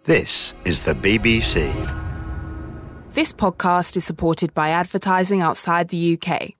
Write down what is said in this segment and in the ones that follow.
This is the BBC. This podcast is supported by advertising outside the UK.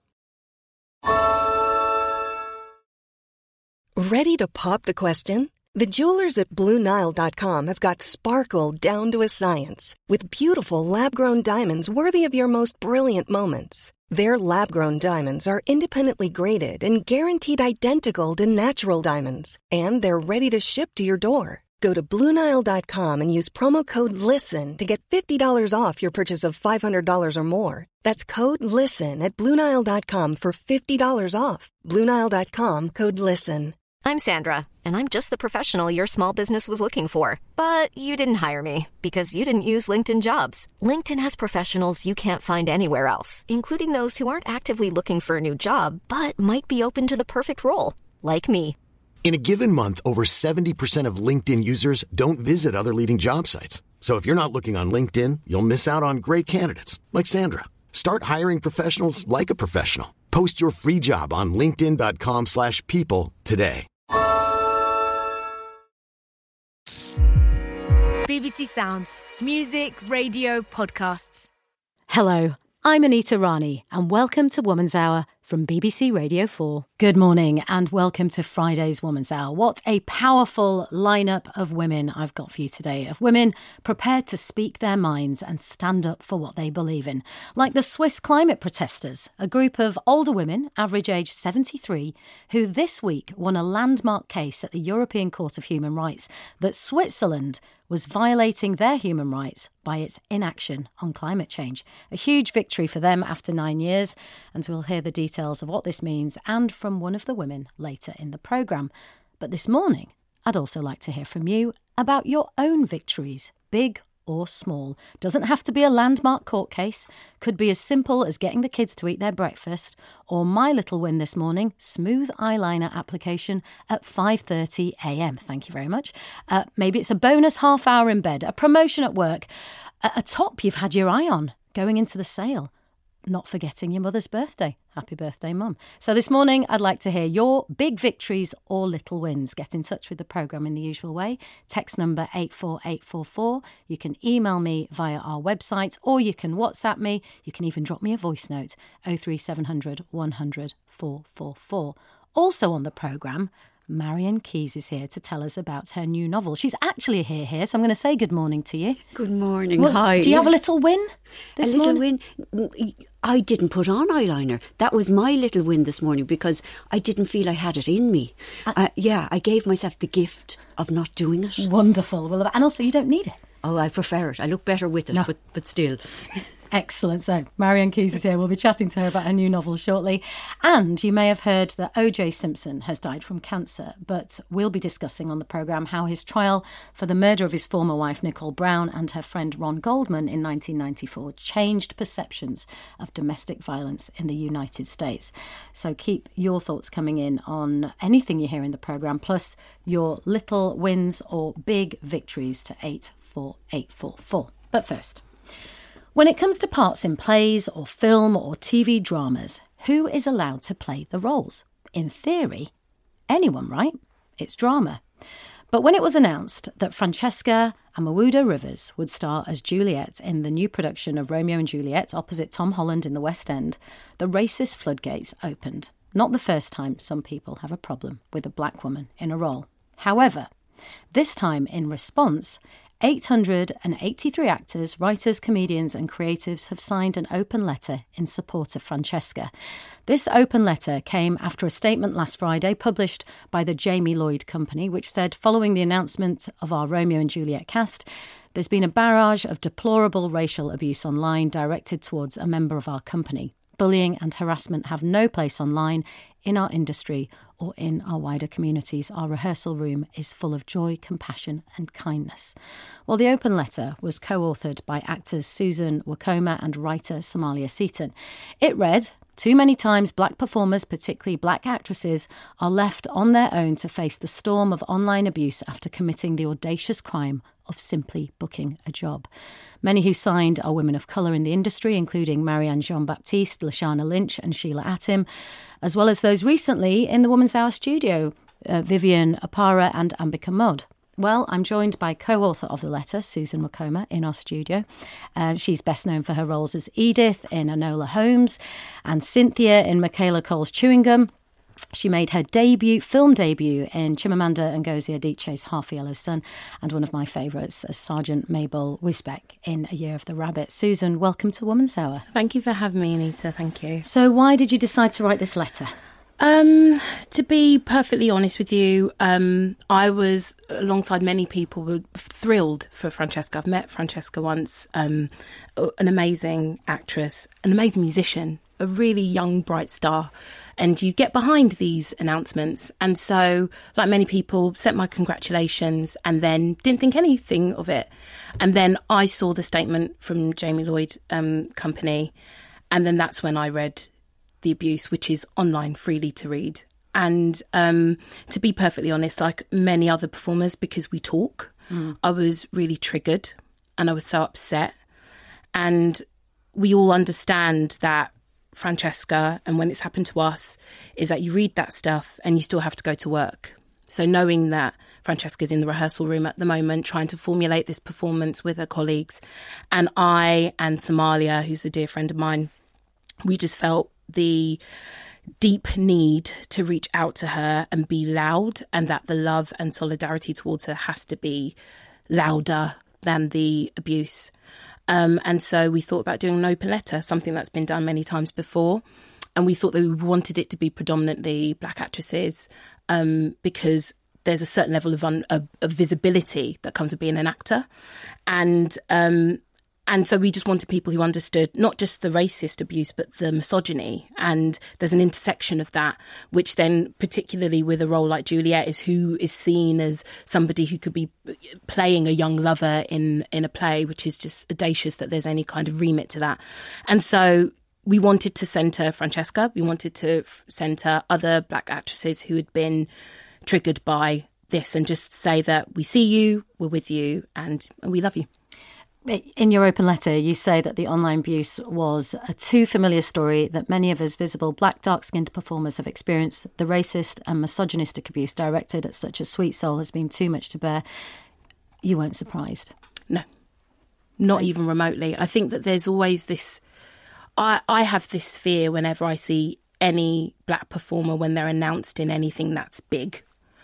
Ready to pop the question? The jewelers at BlueNile.com have got sparkle down to a science with beautiful lab-grown diamonds worthy of your most brilliant moments. Their lab-grown diamonds are independently graded and guaranteed identical to natural diamonds, and they're ready to ship to your door. Go to BlueNile.com and use promo code LISTEN to get $50 off your purchase of $500 or more. That's code LISTEN at BlueNile.com for $50 off. BlueNile.com, code LISTEN. I'm Sandra, and I'm just the professional your small business was looking for. But you didn't hire me because you didn't use LinkedIn Jobs. LinkedIn has professionals you can't find anywhere else, including those who aren't actively looking for a new job, but might be open to the perfect role, like me. In a given month, over 70% of LinkedIn users don't visit other leading job sites. So if you're not looking on LinkedIn, you'll miss out on great candidates like Sandra. Start hiring professionals like a professional. Post your free job on linkedin.com/people today. BBC Sounds. Music, radio, podcasts. Hello, I'm Anita Rani, and welcome to Woman's Hour from BBC Radio 4. Good morning and welcome to Friday's Woman's Hour. What a powerful lineup of women I've got for you today, of women prepared to speak their minds and stand up for what they believe in. Like the Swiss climate protesters, a group of older women, average age 73, who this week won a landmark case at the European Court of Human Rights that Switzerland was violating their human rights by its inaction on climate change. A huge victory for them after 9 years, and we'll hear the details of what this means and from one of the women later in the programme. But this morning, I'd also like to hear from you about your own victories, big or small. Doesn't have to be a landmark court case, could be as simple as getting the kids to eat their breakfast, or my little win this morning, smooth eyeliner application at 5:30 a.m. Thank you very much. Maybe it's a bonus half hour in bed, a promotion at work, a top you've had your eye on going into the sale. Not forgetting your mother's birthday. Happy birthday, Mum. So this morning, I'd like to hear your big victories or little wins. Get in touch with the programme in the usual way. Text number 84844. You can email me via our website, or you can WhatsApp me. You can even drop me a voice note, 03700 100 444. Also on the programme, Marian Keyes is here to tell us about her new novel. She's actually here, so I'm going to say good morning to you. Good morning. Hi. Do you have a little win this morning? A little win? I didn't put on eyeliner. That was my little win this morning because I didn't feel I had it in me. I gave myself the gift of not doing it. Wonderful. Well, and also you don't need it. Oh, I prefer it. I look better with it, No. but still. Excellent. So Marian Keyes is here. We'll be chatting to her about her new novel shortly. And you may have heard that O.J. Simpson has died from cancer, but we'll be discussing on the programme how his trial for the murder of his former wife, Nicole Brown, and her friend Ron Goldman in 1994 changed perceptions of domestic violence in the United States. So keep your thoughts coming in on anything you hear in the programme, plus your little wins or big victories to 84844. But first, when it comes to parts in plays or film or TV dramas, who is allowed to play the roles? In theory, anyone, right? It's drama. But when it was announced that Francesca Amawuda Rivers would star as Juliet in the new production of Romeo and Juliet opposite Tom Holland in the West End, the racist floodgates opened. Not the first time some people have a problem with a black woman in a role. However, this time in response, 883 actors, writers, comedians and creatives have signed an open letter in support of Francesca. This open letter came after a statement last Friday published by the Jamie Lloyd Company, which said, following the announcement of our Romeo and Juliet cast, there's been a barrage of deplorable racial abuse online directed towards a member of our company. Bullying and harassment have no place online, in our industry or in our wider communities. Our rehearsal room is full of joy, compassion and kindness. Well, the open letter was co-authored by actors Susan Wokoma and writer Somalia Seaton. It read, "Too many times black performers, particularly black actresses, are left on their own to face the storm of online abuse after committing the audacious crime of simply booking a job. Many who signed are women of colour in the industry, including Marianne Jean-Baptiste, Lashana Lynch and Sheila Atim, as well as those recently in the Woman's Hour studio, Vivian Apara and Ambika Mod. Well, I'm joined by co-author of the letter, Susan Wokoma, in our studio. She's best known for her roles as Edith in Enola Holmes and Cynthia in Michaela Cole's Chewing Gum. She made her film debut in Chimamanda Ngozi Adichie's Half a Yellow Sun, and one of my favourites as Sergeant Mabel Wisbeck in A Year of the Rabbit. Susan, welcome to Woman's Hour. Thank you for having me, Anita. Thank you. So why did you decide to write this letter? To be perfectly honest with you, I was, alongside many people, were thrilled for Francesca. I've met Francesca once, an amazing actress, an amazing musician, a really young, bright star. And you get behind these announcements. And so, like many people, sent my congratulations and then didn't think anything of it. And then I saw the statement from Jamie Lloyd Company. And then that's when I read The Abuse, which is online, freely to read. And to be perfectly honest, like many other performers, because we talk, I was really triggered and I was so upset. And we all understand that, Francesca, and when it's happened to us, is that you read that stuff and you still have to go to work. So knowing that Francesca's in the rehearsal room at the moment trying to formulate this performance with her colleagues, and I and Somalia, who's a dear friend of mine, we just felt the deep need to reach out to her and be loud, and that the love and solidarity towards her has to be louder than the abuse. And so we thought about doing an open letter, something that's been done many times before. And we thought that we wanted it to be predominantly black actresses because there's a certain level of visibility that comes with being an actor. And so we just wanted people who understood not just the racist abuse, but the misogyny. And there's an intersection of that, which then, particularly with a role like Juliet, is who is seen as somebody who could be playing a young lover in a play, which is just audacious that there's any kind of remit to that. And so we wanted to centre Francesca. We wanted to centre other black actresses who had been triggered by this, and just say that we see you, we're with you, and we love you. In your open letter, you say that the online abuse was a too familiar story that many of us visible black, dark-skinned performers have experienced. The racist and misogynistic abuse directed at such a sweet soul has been too much to bear. You weren't surprised? No, not even remotely. I think that there's always this... I have this fear whenever I see any black performer when they're announced in anything that's big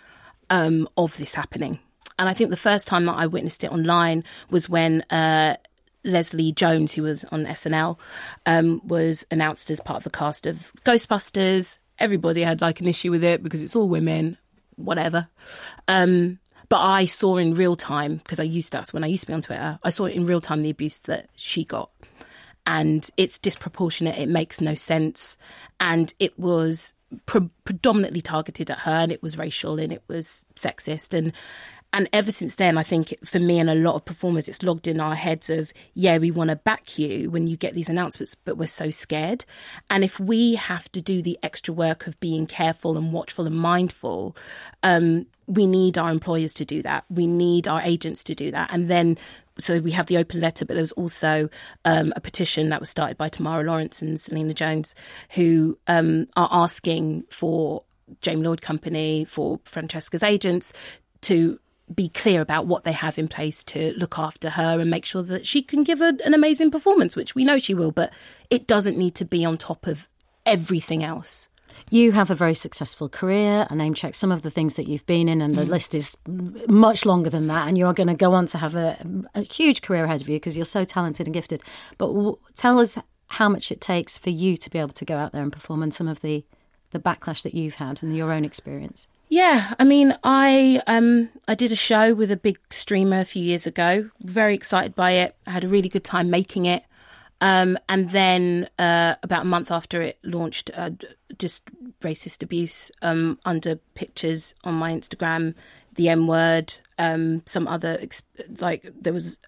of this happening. And I think the first time that I witnessed it online was when Leslie Jones, who was on SNL, was announced as part of the cast of Ghostbusters. Everybody had like an issue with it because it's all women, whatever. But I saw in real time, because that's when I used to be on Twitter, I saw in real time the abuse that she got. And it's disproportionate, it makes no sense. And it was predominantly targeted at her, and it was racial and it was sexist. And ever since then, I think for me and a lot of performers, it's logged in our heads of, yeah, we want to back you when you get these announcements, but we're so scared. And if we have to do the extra work of being careful and watchful and mindful, we need our employers to do that. We need our agents to do that. And then, so we have the open letter, but there was also a petition that was started by Tamara Lawrence and Selena Jones, who are asking for Jamie Lloyd Company, for Francesca's agents, to be clear about what they have in place to look after her and make sure that she can give an amazing performance, which we know she will, but it doesn't need to be on top of everything else. You have a very successful career. I name-checked some of the things that you've been in, and the list is much longer than that, and you're going to go on to have a huge career ahead of you because you're so talented and gifted. But tell us how much it takes for you to be able to go out there and perform, and some of the backlash that you've had and your own experience. Yeah, I mean, I did a show with a big streamer a few years ago. Very excited by it. I had a really good time making it. And then about a month after it launched, just racist abuse under pictures on my Instagram, the M-word, some other, there was,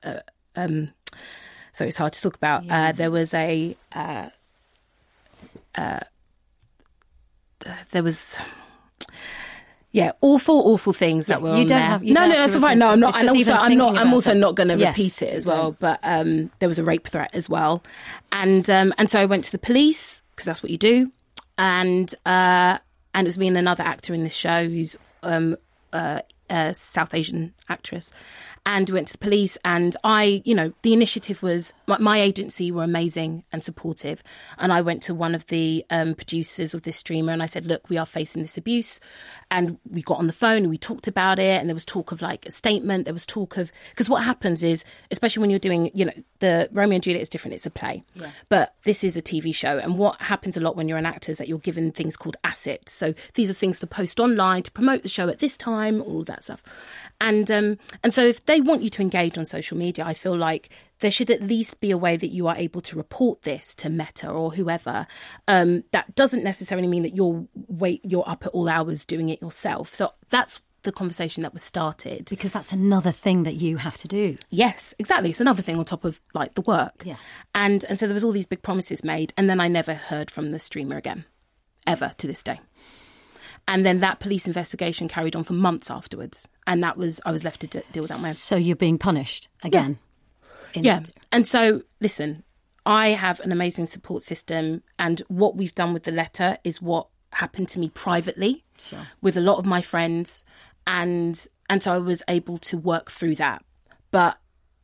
so it's hard to talk about. Yeah. There was awful things that were on there. No, that's all right. No, I'm not. I'm also not going to repeat it as well. But there was a rape threat as well, and so I went to the police because that's what you do, and it was me and another actor in this show who's South Asian actress. And we went to the police, and the initiative was, my agency were amazing and supportive. And I went to one of the producers of this streamer and I said, look, we are facing this abuse. And we got on the phone and we talked about it. And there was talk of like a statement. There was talk of, because what happens is, especially when you're doing, the Romeo and Juliet is different. It's a play, but this is a TV show. And what happens a lot when you're an actor is that you're given things called assets. So these are things to post online to promote the show at this time, all of that stuff. And so if they want you to engage on social media, I feel like there should at least be a way that you are able to report this to Meta or whoever. That doesn't necessarily mean that you're up at all hours doing it yourself. So that's the conversation that was started. Because that's another thing that you have to do. Yes, exactly. It's another thing on top of like the work. Yeah. And so there was all these big promises made, and then I never heard from the streamer again, ever to this day. And then that police investigation carried on for months afterwards. And I was left to deal with that on my own. So you're being punished again? Yeah. And so, listen, I have an amazing support system. And what we've done with the letter is what happened to me privately with a lot of my friends. And so I was able to work through that. But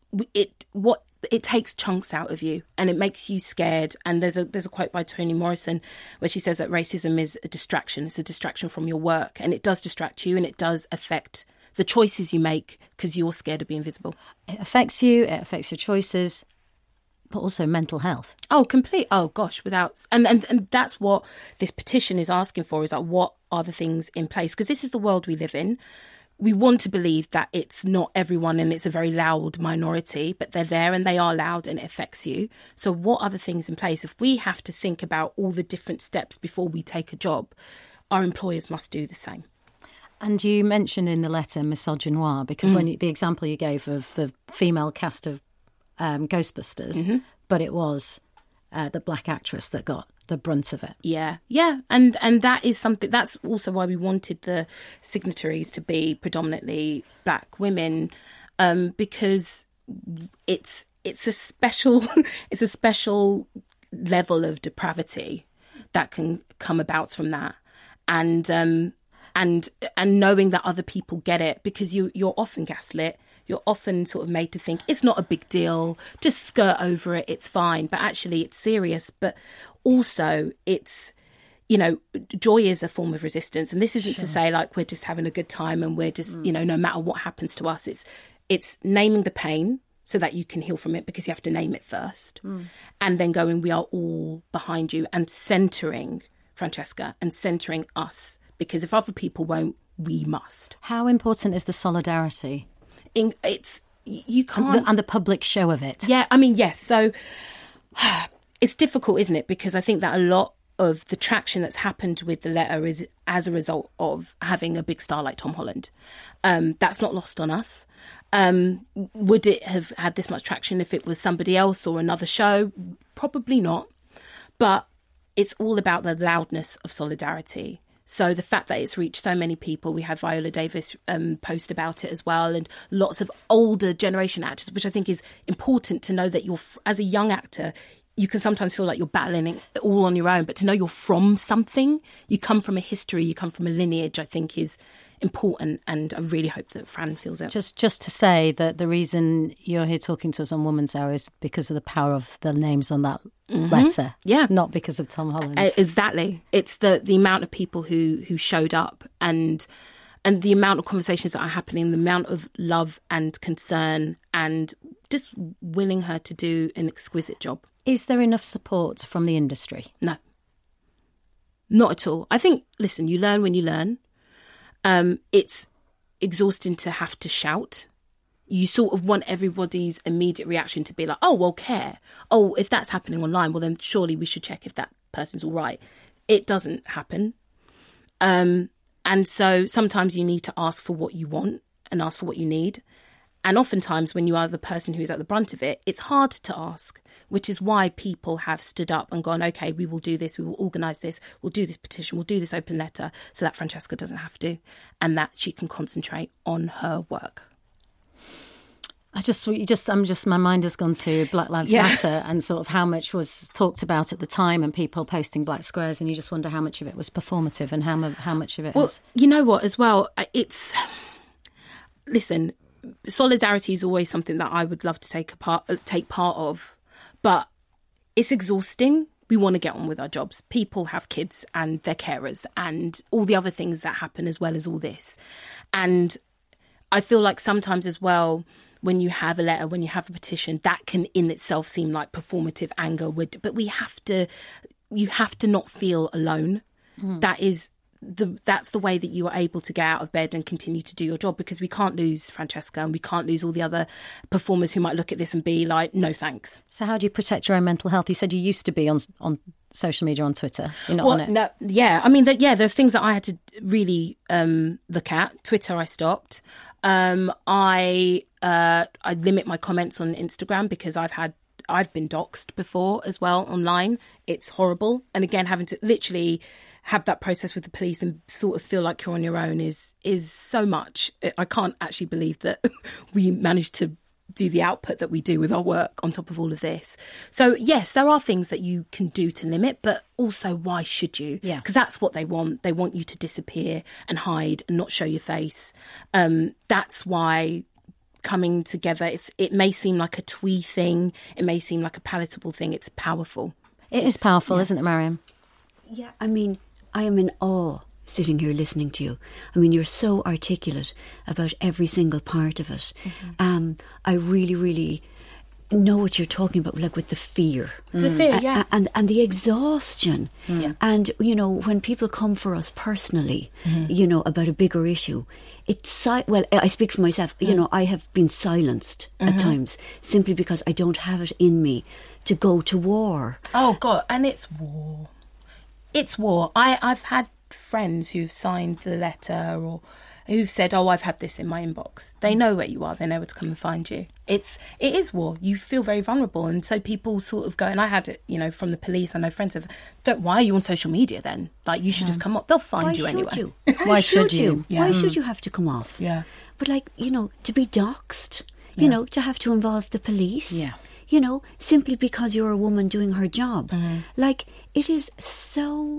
it takes chunks out of you and it makes you scared. And there's a quote by Toni Morrison where she says that racism is a distraction. It's a distraction from your work, and it does distract you and it does affect the choices you make because you're scared of being visible. It affects you, it affects your choices, but also mental health. Oh, complete. Oh gosh, and that's what this petition is asking for, is like, what are the things in place? Because this is the world we live in. We want to believe that it's not everyone and it's a very loud minority, but they're there and they are loud and it affects you. So what are the things in place? If we have to think about all the different steps before we take a job, our employers must do the same. And you mentioned in the letter misogynoir, because when the example you gave of the female cast of Ghostbusters, but it was the black actress that got the brunt of it. Yeah. And that is something, that's also why we wanted the signatories to be predominantly black women, because it's a special level of depravity that can come about from that. And knowing that other people get it, because you're often gaslit. You're often sort of made to think it's not a big deal, just skirt over it, it's fine. But actually it's serious. But also it's, joy is a form of resistance. And this isn't to say like we're just having a good time and we're just, no matter what happens to us, it's naming the pain so that you can heal from it, because you have to name it first. And then going, we are all behind you, and centering Francesca and centering us, because if other people won't, we must. How important is the solidarity? You can't, and the public show of it. Yeah, I mean, yes. So it's difficult, isn't it? Because I think that a lot of the traction that's happened with the letter is as a result of having a big star like Tom Holland. That's not lost on us. Would it have had this much traction if it was somebody else or another show? Probably not. But it's all about the loudness of solidarity. So the fact that it's reached so many people, we had Viola Davis post about it as well, and lots of older generation actors, which I think is important to know, that as a young actor, you can sometimes feel like you're battling it all on your own, but to know you're from something, you come from a history, you come from a lineage, I think is important, and I really hope that Fran feels it. Just to say that the reason you're here talking to us on Woman's Hour is because of the power of the names on that letter, not because of Tom Holland. Exactly. It's the amount of people who showed up, and the amount of conversations that are happening, the amount of love and concern, and just willing her to do an exquisite job. Is there enough support from the industry? No, not at all. I think, listen, you learn when you learn. It's exhausting to have to shout. You sort of want everybody's immediate reaction to be like, oh, well, care. Oh, if that's happening online, well, then surely we should check if that person's all right. It doesn't happen. And so sometimes you need to ask for what you want and ask for what you need. And oftentimes when you are the person who's at the brunt of it, it's hard to ask, which is why people have stood up and gone, OK, we will do this. We will organise this. We'll do this petition. We'll do this open letter so that Francesca doesn't have to, and that she can concentrate on her work. My mind has gone to Black Lives Matter and sort of how much was talked about at the time, and people posting black squares, and you just wonder how much of it was performative and how much of it Well, you know what, as well, listen, solidarity is always something that I would love to take part of, but it's exhausting. We want to get on with our jobs. People have kids and they're carers and all the other things that happen as well as all this. And I feel like sometimes as well, when you have a letter, when you have a petition, that can in itself seem like performative anger. But you have to not feel alone. That's the way that you are able to get out of bed and continue to do your job, because we can't lose Francesca and we can't lose all the other performers who might look at this and be like, no thanks. So how do you protect your own mental health? You said you used to be on social media, on Twitter. You're not on it? No, yeah. I mean, there's things that I had to really look at. Twitter, I stopped. I limit my comments on Instagram because I've been doxxed before as well online. It's horrible. And again, having to literally have that process with the police and sort of feel like you're on your own is so much. I can't actually believe that we managed to do the output that we do with our work on top of all of this. So yes, there are things that you can do to limit, but also why should you? Yeah. Because that's what they want. They want you to disappear and hide and not show your face. That's why coming together, it may seem like a twee thing, it may seem like a palatable thing, it's powerful. It is powerful, isn't it, Mariam? Yeah, I mean, I am in awe sitting here listening to you. I mean, you're so articulate about every single part of it. Mm-hmm. I really, really know what you're talking about, like with the fear. The fear, yeah. And the exhaustion. Yeah. And, you know, when people come for us personally, you know, about a bigger issue, well, I speak for myself, you know, I have been silenced at times simply because I don't have it in me to go to war. Oh, God, and it's war. It's war. I've had friends who've signed the letter or who've said, oh, I've had this in my inbox. They know where you are. They know where to come and find you. It is war. You feel very vulnerable. And so people sort of go, and I had it, you know, from the police. I know friends have, why are you on social media then? Like, you should just come up. They'll find you anyway. Why should you? Yeah. Why should you have to come off? Yeah. But, like, you know, to be doxxed, you know, to have to involve the police. Yeah. You know, simply because you're a woman doing her job. Like, it is so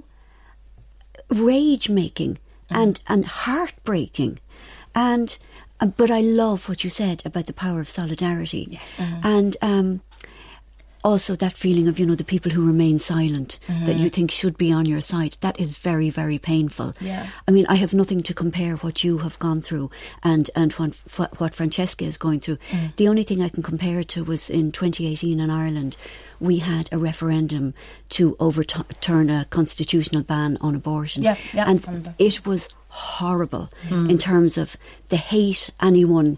rage-making and heartbreaking. But I love what you said about the power of solidarity. Yes. And also that feeling of, you know, the people who remain silent that you think should be on your side. That is very, very painful. Yeah. I mean, I have nothing to compare what you have gone through and what Francesca is going through. The only thing I can compare it to was in 2018 in Ireland, we had a referendum to overturn a constitutional ban on abortion. Yeah, and it was horrible in terms of the hate anyone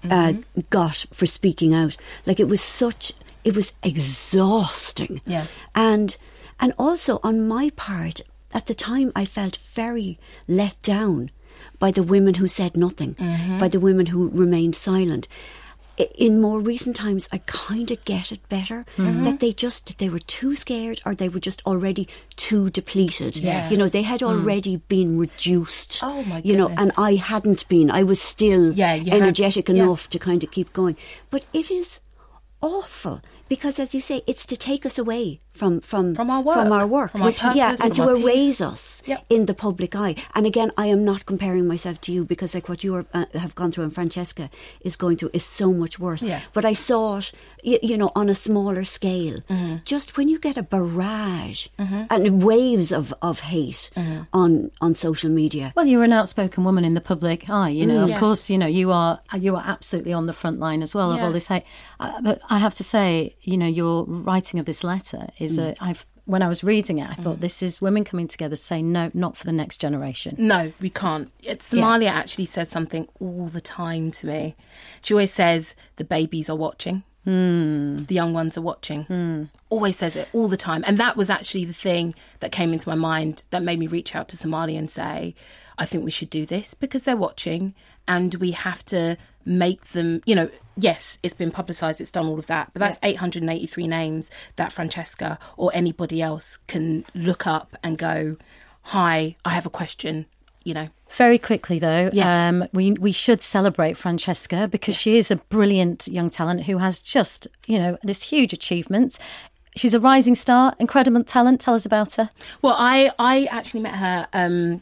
got for speaking out. Like, it was exhausting. Yeah. And also on my part, at the time I felt very let down by the women who said nothing, by the women who remained silent. In more recent times, I kind of get it better, that they were too scared, or they were just already too depleted. Yes. You know, they had already been reduced. Oh, my You know, goodness. and I hadn't been. I was still energetic enough to kind of keep going. But it is awful. Because, as you say, it's to take us away from our work, from our purpose, and from to our erase us Yep. in the public eye. And again, I am not comparing myself to you, because like what you have gone through and Francesca is going through is so much worse. Yeah. But I saw it, you know, on a smaller scale. Just when you get a barrage and waves of hate on social media. Well, you're an outspoken woman in the public eye, you know. Of course, you know, you are absolutely on the front line as well of all this hate. But I have to say, you know, your writing of this letter is when I was reading it, I thought this is women coming together to say no, not for the next generation. No, we can't. Somalia actually says something all the time to me. She always says the babies are watching. The young ones are watching. Always says it all the time. And that was actually the thing that came into my mind that made me reach out to Somalia and say, I think we should do this because they're watching, and we have to make them, you know, yes, it's been publicised, it's done all of that, but that's 883 names that Francesca or anybody else can look up and go, hi, I have a question, you know. Very quickly, though, we should celebrate Francesca because she is a brilliant young talent who has just, you know, this huge achievement. She's a rising star, incredible talent. Tell us about her. Well, I actually met her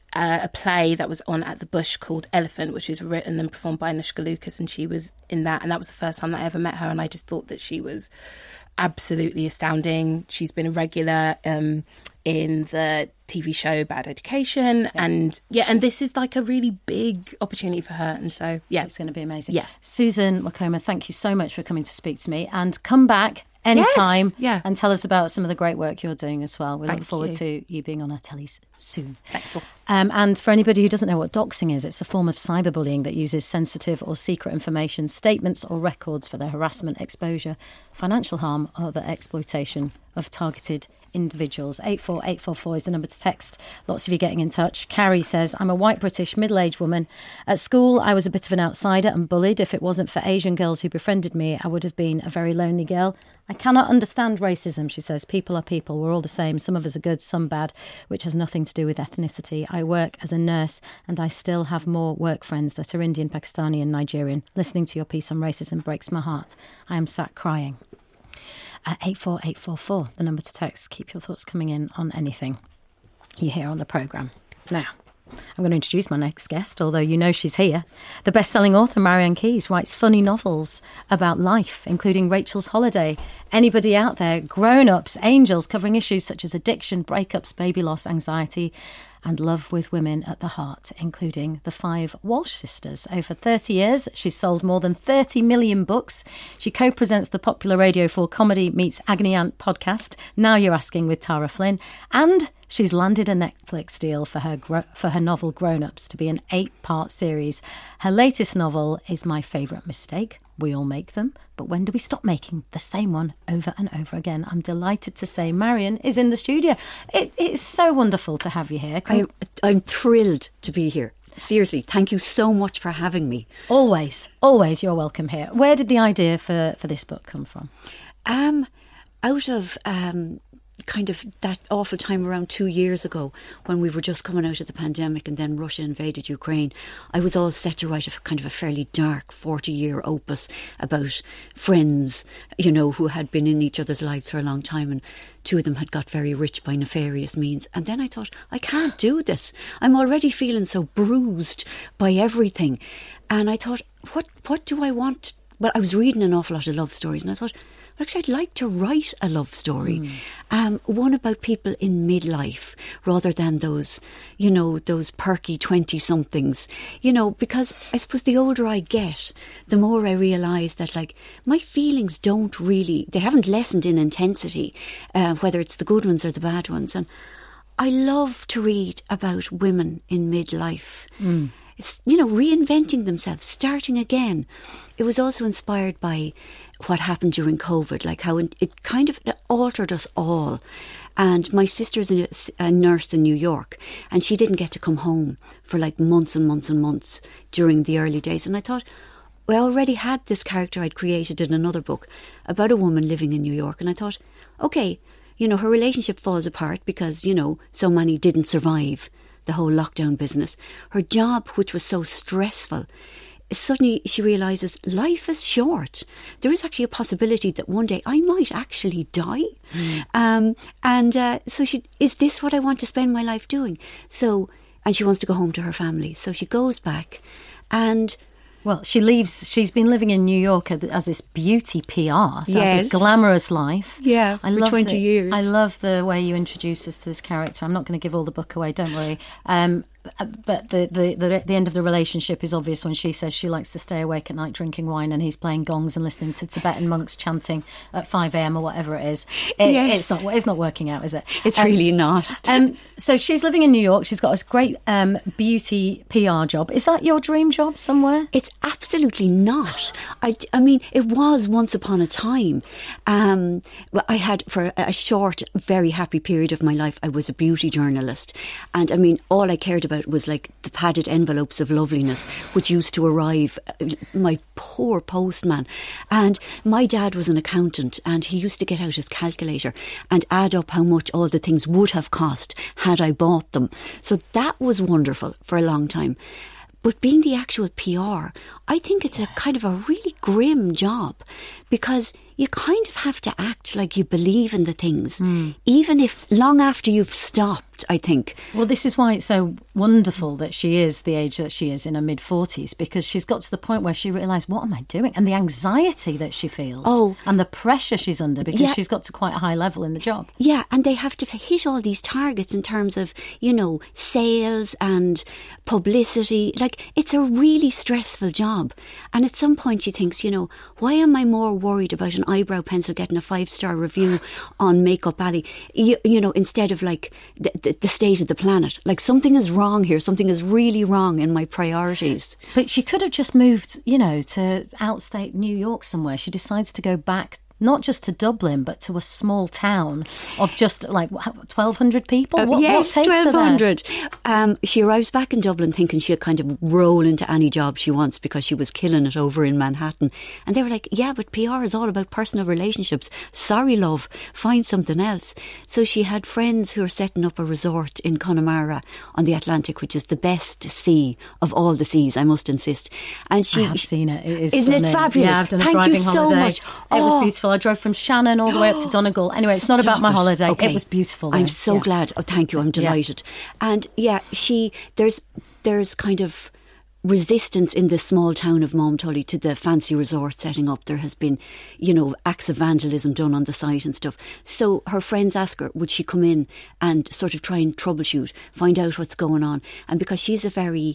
a play that was on at the Bush called Elephant, which was written and performed by Anushka Lucas, and she was in that, and that was the first time that I ever met her, and I just thought that she was absolutely astounding. She's been a regular in the TV show Bad Education, and this is like a really big opportunity for her, and so it's going to be amazing. Susan Wokoma, thank you so much for coming to speak to me, and come back anytime and tell us about some of the great work you're doing as well. We look forward to you being on our tellies soon. Thankful. And for anybody who doesn't know what doxing is, it's a form of cyberbullying that uses sensitive or secret information, statements or records for the harassment, exposure, financial harm or other exploitation of targeted individuals. 84844 is the number to text. Lots of you getting in touch. Carrie says, I'm a white British middle-aged woman. At school, I was a bit of an outsider and bullied. If it wasn't for Asian girls who befriended me, I would have been a very lonely girl. I cannot understand racism, she says. People are people. We're all the same. Some of us are good, some bad, which has nothing to do with ethnicity. I work as a nurse and I still have more work friends that are Indian, Pakistani and Nigerian. Listening to your piece on racism breaks my heart. I am sat crying. 84844, the number to text. Keep your thoughts coming in on anything you hear on the programme. Now, I'm going to introduce my next guest, although you know she's here. The best-selling author Marianne Keyes writes funny novels about life, including Rachel's Holiday. Anybody out there, grown-ups, angels, covering issues such as addiction, breakups, baby loss, anxiety, and love with women at the heart, including the 5 Walsh sisters. Over 30 years, she's sold more than 30 million books. She co-presents the popular Radio 4 Comedy Meets Agony Aunt podcast, Now You're Asking, with Tara Flynn. And she's landed a Netflix deal for her novel Grown Ups to be an 8-part series. Her latest novel is My Favourite Mistake. We all make them, but when do we stop making the same one over and over again? I'm delighted to say Marianne is in the studio. It is so wonderful to have you here. I'm thrilled to be here. Seriously, thank you so much for having me. Always you're welcome here. Where did the idea for this book come from? Out of kind of that awful time around 2 years ago when we were just coming out of the pandemic and then Russia invaded Ukraine. I was all set to write a kind of a fairly dark 40-year opus about friends, you know, who had been in each other's lives for a long time, and 2 of them had got very rich by nefarious means. And then I thought, I can't do this. I'm already feeling so bruised by everything. And I thought, what do I want? Well, I was reading an awful lot of love stories and I thought, actually, I'd like to write a love story, one about people in midlife rather than those, you know, those perky 20-somethings, you know, because I suppose the older I get, the more I realise that, like, my feelings they haven't lessened in intensity, whether it's the good ones or the bad ones. And I love to read about women in midlife. You know, reinventing themselves, starting again. It was also inspired by what happened during COVID, like how it kind of altered us all. And my sister's a nurse in New York, and she didn't get to come home for like months and months and months during the early days. And I thought, well, I already had this character I'd created in another book about a woman living in New York. And I thought, okay, you know, her relationship falls apart because, you know, so many didn't survive the whole lockdown business. Her job, which was so stressful, suddenly she realises life is short. There is actually a possibility that one day I might actually die. So is this what I want to spend my life doing? So, and she wants to go home to her family. So she goes back and... Well, she leaves. She's been living in New York as this beauty PR, so has this glamorous life. Yeah, for 20 years. I love the way you introduce us to this character. I'm not going to give all the book away, don't worry. But the end of the relationship is obvious when she says she likes to stay awake at night drinking wine and he's playing gongs and listening to Tibetan monks chanting at 5 a.m. or whatever it is. It's not working out, is it? It's really not. So she's living in New York. She's got this great beauty PR job. Is that your dream job somewhere? It's absolutely not. I mean, it was once upon a time. I had, for a short, very happy period of my life, I was a beauty journalist. And I mean, all I cared about was like the padded envelopes of loveliness which used to arrive, my poor postman. And my dad was an accountant and he used to get out his calculator and add up how much all the things would have cost had I bought them. So that was wonderful for a long time. But being the actual PR, I think it's a kind of a really grim job because you kind of have to act like you believe in the things, even if long after you've stopped, I think. Well, this is why it's so wonderful that she is the age that she is, in her mid-40s, because she's got to the point where she realised, what am I doing? And the anxiety that she feels and the pressure she's under, because she's got to quite a high level in the job. Yeah, and they have to hit all these targets in terms of, you know, sales and publicity. Like, it's a really stressful job. And at some point she thinks, you know, why am I more worried about an eyebrow pencil getting a 5-star review on Makeup Alley, you know, instead of like the state of the planet? Like, something is wrong here. Something is really wrong in my priorities. But she could have just moved, you know, to outstate New York somewhere. She decides to go back, not just to Dublin, but to a small town of just like 1,200 people. What takes 1,200. She arrives back in Dublin thinking she'll kind of roll into any job she wants because she was killing it over in Manhattan. And they were like, yeah, but PR is all about personal relationships. Sorry, love, find something else. So she had friends who are setting up a resort in Connemara on the Atlantic, which is the best sea of all the seas, I must insist. And I have seen it. It is Isn't it fabulous? Yeah, I've done a Thank driving you so holiday. much. It was beautiful. I drove from Shannon all the way up to Donegal. Anyway, it's not about my holiday. Okay. It was beautiful. I'm so glad. Oh, thank you. I'm delighted. And yeah, there's kind of resistance in the small town of Montully to the fancy resort setting up. There has been, you know, acts of vandalism done on the site and stuff. So her friends ask her, would she come in and sort of try and troubleshoot, find out what's going on? And because she's a very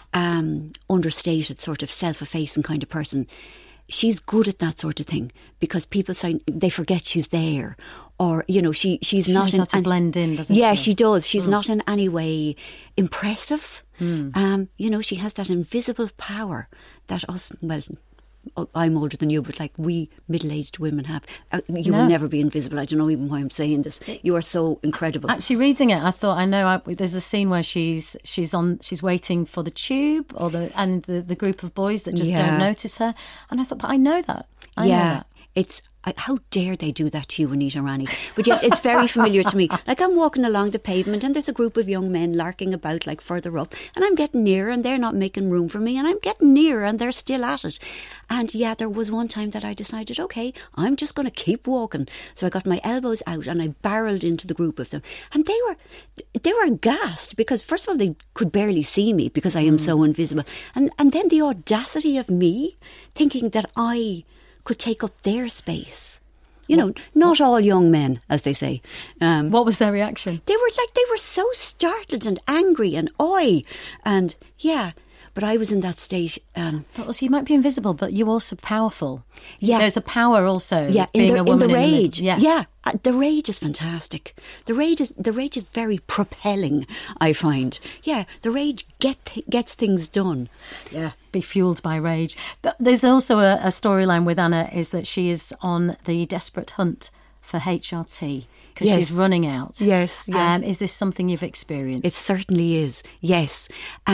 understated, sort of self-effacing kind of person, she's good at that sort of thing, because people say they forget she's there, or, you know, she's not knows how to blend in, doesn't she? Yeah, she does. She's not in any way impressive. You know, she has that invisible power that us, well, I'm older than you, but like we middle-aged women have. You will never be invisible. I don't know even why I'm saying this. You are so incredible. Actually, reading it, I thought, there's a scene where she's waiting for the tube and the group of boys that just don't notice her, and I thought, but I know that. I know that. It's how dare they do that to you, Anita Rani? But yes, it's very familiar to me. Like, I'm walking along the pavement and there's a group of young men larking about like further up, and I'm getting nearer and they're not making room for me, and I'm getting nearer and they're still at it. And yeah, there was one time that I decided, okay, I'm just going to keep walking. So I got my elbows out and I barreled into the group of them, and they were aghast, because first of all they could barely see me because I am so invisible, and then the audacity of me thinking that I could take up their space. You know, not all young men, as they say. What was their reaction? They were so startled and angry and and yeah. But I was in that state. But also, you might be invisible, but you're also powerful. Yeah, there's a power also. Yeah, being a woman in the rage. Yeah. The rage is fantastic. The rage is very propelling, I find. Yeah, the rage gets things done. Yeah, be fueled by rage. But there's also a storyline with Anna, is that she is on the desperate hunt for HRT. Because she's running out. Yes. Yeah. Is this something you've experienced? It certainly is. Yes.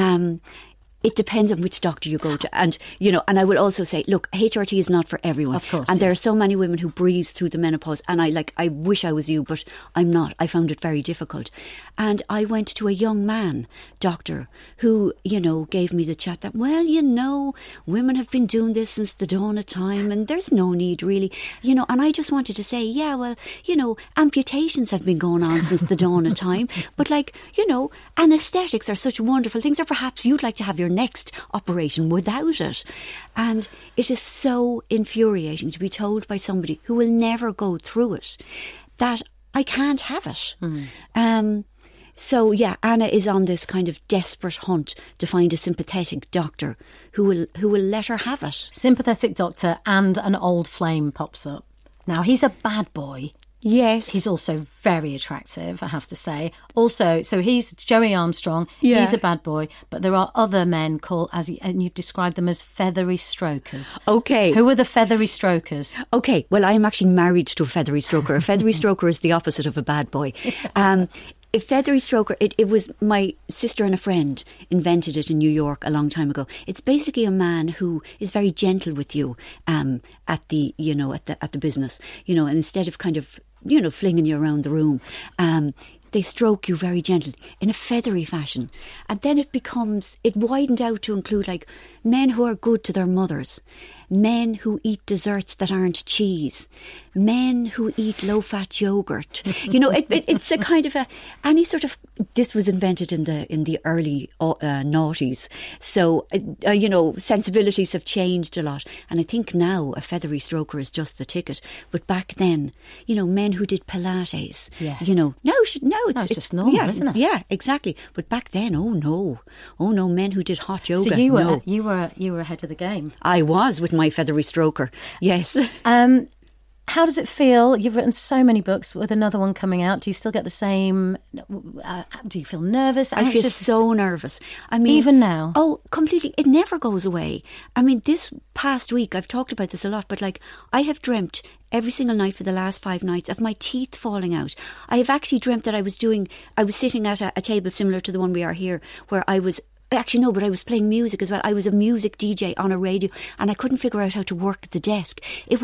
It depends on which doctor you go to. And, you know, and I will also say, look, HRT is not for everyone. Of course. And there are so many women who breeze through the menopause. And I wish I was you, but I'm not. I found it very difficult. And I went to a young man doctor who, you know, gave me the chat that, well, you know, women have been doing this since the dawn of time and there's no need really, you know. And I just wanted to say, yeah, well, you know, amputations have been going on since the dawn of time. But like, you know, anaesthetics are such wonderful things, or perhaps you'd like to have your next operation without it. And it is so infuriating to be told by somebody who will never go through it that I can't have it. So yeah, Anna is on this kind of desperate hunt to find a sympathetic doctor who will let her have it. Sympathetic doctor, and an old flame pops up. Now, he's a bad boy. Yes. He's also very attractive, I have to say. Also, so he's Joey Armstrong. Yeah. He's a bad boy, but there are other men called, and you've described them as feathery strokers. Okay. Who are the feathery strokers? Okay, well, I'm actually married to a feathery stroker. A feathery stroker is the opposite of a bad boy. A feathery stroker, it was my sister and a friend invented it in New York a long time ago. It's basically a man who is very gentle with you at the business, you know, and instead of kind of, you know, flinging you around the room, they stroke you very gently in a feathery fashion. And then it widened out to include like men who are good to their mothers, men who eat desserts that aren't cheese, men who eat low-fat yogurt. You know, it's a kind of any sort of. This was invented in the early noughties, so you know, sensibilities have changed a lot. And I think now a feathery stroker is just the ticket. But back then, you know, men who did Pilates. Yes. You know, now it's just normal, isn't it? Yeah, exactly. But back then, oh no, men who did hot yoga. So you were ahead of the game. I was with my feathery stroker. Yes. How does it feel? You've written so many books with another one coming out. Do you still get the same? Do you feel nervous? I feel so nervous. I mean, even now? Oh, completely. It never goes away. I mean, this past week, I've talked about this a lot, but like, I have dreamt every single night for the last 5 nights of my teeth falling out. I have actually dreamt that I was sitting at a table similar to the one we are here, where I was. Actually, no, but I was playing music as well. I was a music DJ on a radio, and I couldn't figure out how to work the desk.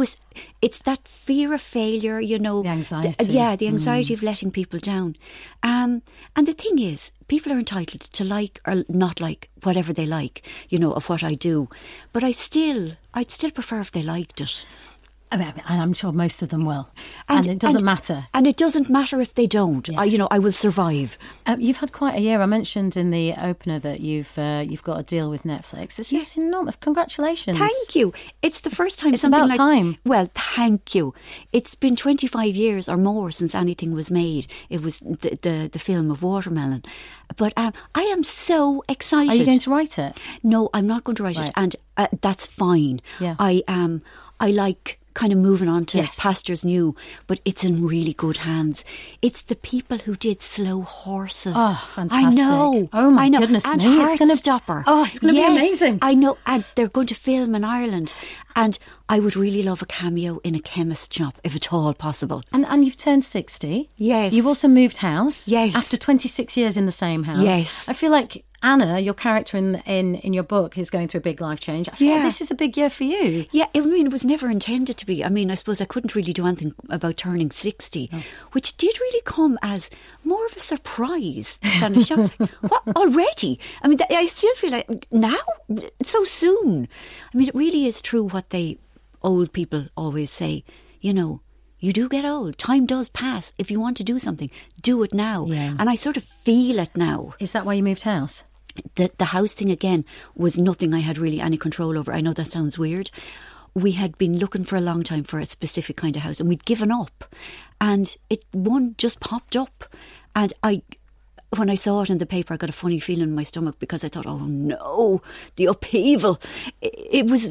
It's that fear of failure, you know. The anxiety. The anxiety of letting people down. And the thing is, people are entitled to like or not like whatever they like, you know, of what I do. But I'd still prefer if they liked it. I mean, and I'm sure most of them will. And it doesn't matter. And it doesn't matter if they don't. Yes. I will survive. You've had quite a year. I mentioned in the opener that you've got a deal with Netflix. It's enormous. Congratulations. Thank you. It's the first time. It's about time. Well, thank you. It's been 25 years or more since anything was made. It was the film of Watermelon. But I am so excited. Are you going to write it? No, I'm not going to write it. And that's fine. Yeah. I like kind of moving on to pastures new, but it's in really good hands. It's the people who did Slow Horses. Oh, fantastic. I know. Oh my goodness and me. Heartstopper. It's going to be amazing. I know. And they're going to film in Ireland. And I would really love a cameo in a chemist shop, if at all possible. And you've turned 60. Yes. You've also moved house. Yes. After 26 years in the same house. Yes. I feel like Anna, your character in your book, is going through a big life change. I feel like this is a big year for you. Yeah, I mean, it was never intended to be. I mean, I suppose I couldn't really do anything about turning 60, which did really come as more of a surprise than a shock. I was like, what, already? I mean, I still feel like, now? So soon? I mean, it really is true what old people always say, you know, you do get old. Time does pass. If you want to do something, do it now. Yeah. And I sort of feel it now. Is that why you moved house? The house thing, again, was nothing I had really any control over. I know that sounds weird. We had been looking for a long time for a specific kind of house, and we'd given up. And one just popped up. And when I saw it in the paper, I got a funny feeling in my stomach, because I thought, oh no, the upheaval. It was...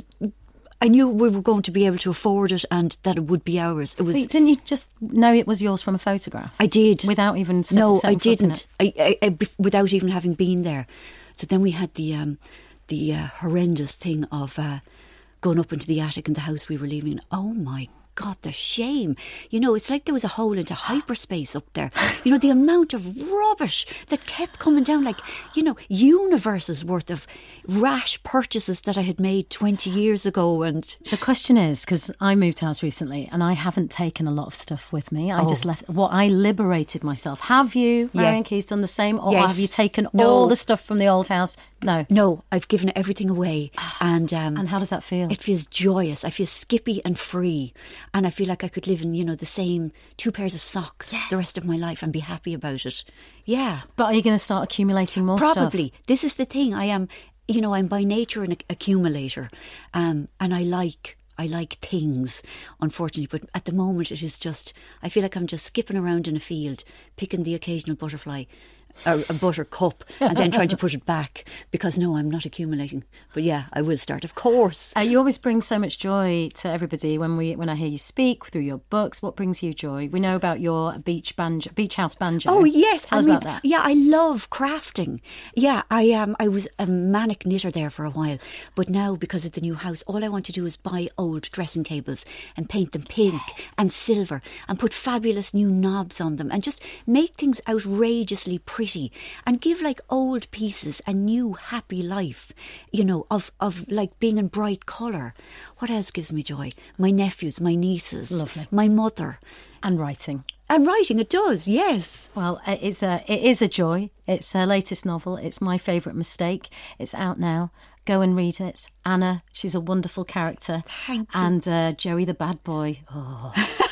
I knew we were going to be able to afford it and that it would be ours. It was. Wait, didn't you just know it was yours from a photograph? I did. Without even No, I didn't. I without even having been there. So then we had the horrendous thing of going up into the attic in the house we were living in. Oh my God, the shame. You know, it's like there was a hole into hyperspace up there. You know, the amount of rubbish that kept coming down, like, you know, universes worth of rash purchases that I had made 20 years ago. And the question is, because I moved house recently and I haven't taken a lot of stuff with me. I just left I liberated myself. Have you, Marian Keyes, done the same? Or have you taken all the stuff from the old house? No, I've given everything away. And how does that feel? It feels joyous. I feel skippy and free. And I feel like I could live in, you know, the same 2 pairs of socks the rest of my life and be happy about it. Yeah. But are you going to start accumulating more stuff? Probably. This is the thing. I am, you know, I'm by nature an accumulator. And I like things, unfortunately. But at the moment, it is just, I feel like I'm just skipping around in a field, picking the occasional butterfly, or a buttercup, and then trying to put it back, because no, I'm not accumulating. But yeah, I will start, of course. You always bring so much joy to everybody when I hear you speak through your books. What brings you joy? We know about your beach house banjo. Oh yes, tell us about that. Yeah, I love crafting. Yeah, I was a manic knitter there for a while, but now, because of the new house, all I want to do is buy old dressing tables and paint them pink and silver and put fabulous new knobs on them and just make things outrageously pretty and give like old pieces a new happy life, you know, of like being in bright colour. What else gives me joy? My nephews, my nieces. Lovely. My mother. And writing. And writing, it does, yes. Well, it is a joy. It's her latest novel. It's My Favourite Mistake. It's out now. Go and read it. Anna, she's a wonderful character. Thank you. And Joey the bad boy. Oh.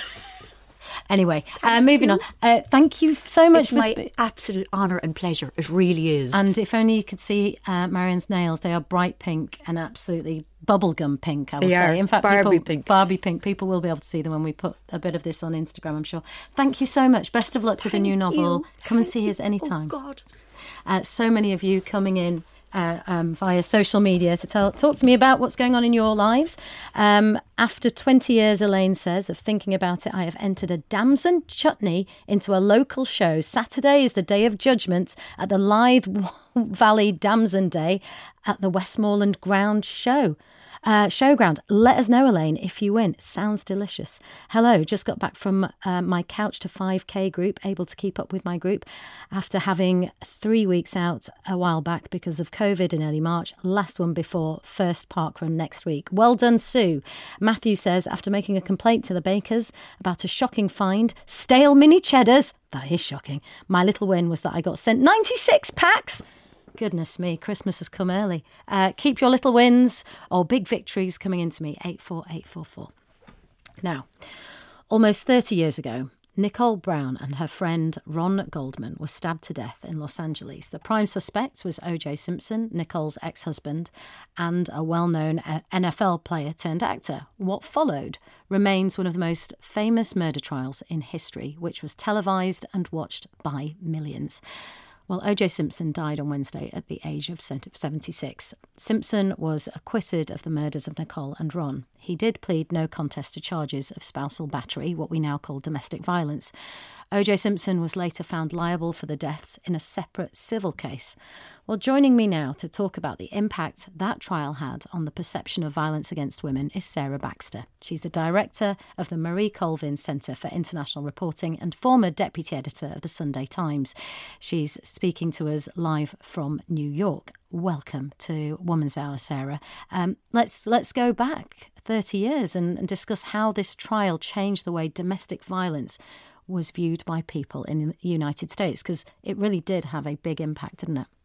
Anyway, moving on. Thank you so much. It's my absolute honour and pleasure. It really is. And if only you could see Marianne's nails, they are bright pink and absolutely bubblegum pink, I will say. In fact, Barbie pink. People will be able to see them when we put a bit of this on Instagram, I'm sure. Thank you so much. Best of luck with the new novel. Come and see us anytime. Oh, God. So many of you coming in via social media to talk to me about what's going on in your lives. After 20 years, Elaine says, of thinking about it, I have entered a damson chutney into a local show. Saturday is the day of judgment at the Lythe Valley Damson Day at the Westmoreland Ground Showground. Let us know, Elaine, if you win. Sounds delicious. Hello, just got back from my Couch to 5K group, able to keep up with my group after having 3 weeks out a while back because of COVID in early March. Last one before first parkrun next week. Well done, Sue. Matthew says, after making a complaint to the bakers about a shocking find, stale mini cheddars. That is shocking. My little win was that I got sent 96 packs. Goodness me, Christmas has come early. Keep your little wins or big victories coming into me, 84844. Now, almost 30 years ago, Nicole Brown and her friend Ron Goldman were stabbed to death in Los Angeles. The prime suspect was O.J. Simpson, Nicole's ex-husband, and a well-known NFL player turned actor. What followed remains one of the most famous murder trials in history, which was televised and watched by millions. Well, O.J. Simpson died on Wednesday at the age of 76. Simpson was acquitted of the murders of Nicole and Ron. He did plead no contest to charges of spousal battery, what we now call domestic violence. O.J. Simpson was later found liable for the deaths in a separate civil case. Well, joining me now to talk about the impact that trial had on the perception of violence against women is Sarah Baxter. She's the director of the Marie Colvin Centre for International Reporting and former deputy editor of the Sunday Times. She's speaking to us live from New York. Welcome to Woman's Hour, Sarah. Let's go back 30 years and discuss how this trial changed the way domestic violence was viewed by people in the United States, because it really did have a big impact, didn't it?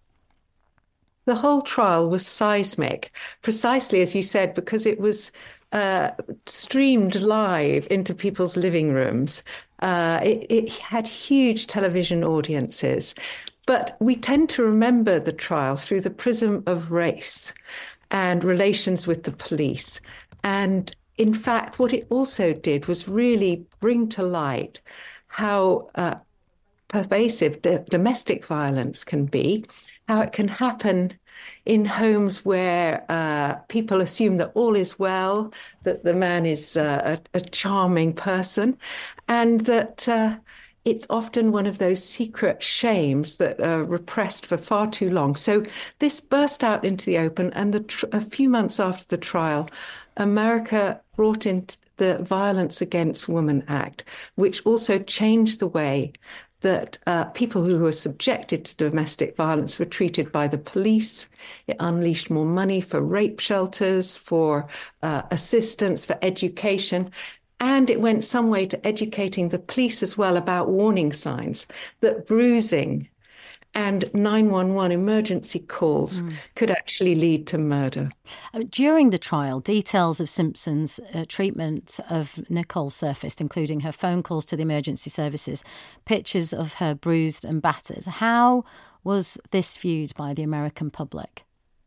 The whole trial was seismic, precisely as you said, because it was streamed live into people's living rooms. It had huge television audiences. But we tend to remember the trial through the prism of race and relations with the police. And in fact, what it also did was really bring to light how pervasive domestic violence can be, how it can happen in homes where people assume that all is well, that the man is a charming person, and that it's often one of those secret shames that are repressed for far too long. So this burst out into the open, and a few months after the trial, America brought in the Violence Against Women Act, which also changed the way that people who were subjected to domestic violence were treated by the police. It unleashed more money for rape shelters, for assistance, for education. And it went some way to educating the police as well about warning signs that bruising and 911 emergency calls could actually lead to murder. During the trial, details of Simpson's treatment of Nicole surfaced, including her phone calls to the emergency services, pictures of her bruised and battered. How was this viewed by the American public?